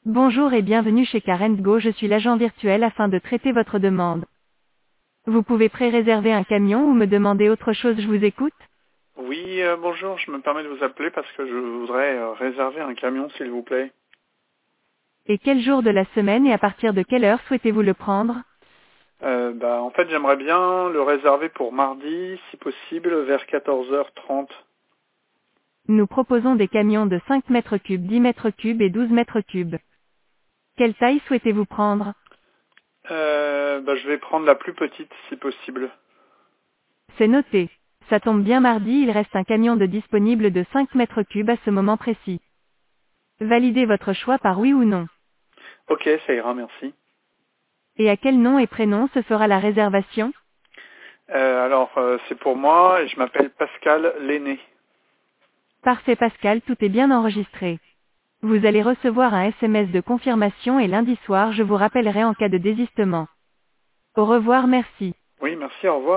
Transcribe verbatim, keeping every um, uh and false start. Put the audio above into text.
Bonjour et bienvenue chez Car and Go, je suis l'agent virtuel afin de traiter votre demande. Vous pouvez pré-réserver un camion ou me demander autre chose, je vous écoute? Oui, euh, bonjour, je me permets de vous appeler parce que je voudrais euh, réserver un camion, s'il vous plaît. Et quel jour de la semaine et à partir de quelle heure souhaitez-vous le prendre? Euh, bah, en fait, j'aimerais bien le réserver pour mardi, si possible, vers quatorze heures trente. Nous proposons des camions de cinq mètres cubes, dix mètres cubes et douze mètres cubes. Quelle taille souhaitez-vous prendre? Euh, bah, je vais prendre la plus petite, si possible. C'est noté. Ça tombe bien, mardi il reste un camion de disponible de cinq mètres cubes à ce moment précis. Validez votre choix par oui ou non. Ok, ça ira, merci. Et à quel nom et prénom se fera la réservation? Euh, alors, euh, c'est pour moi et je m'appelle Pascal Lenné. Parfait Pascal, tout est bien enregistré. Vous allez recevoir un S M S de confirmation et lundi soir je vous rappellerai en cas de désistement. Au revoir, merci. Oui, merci, au revoir.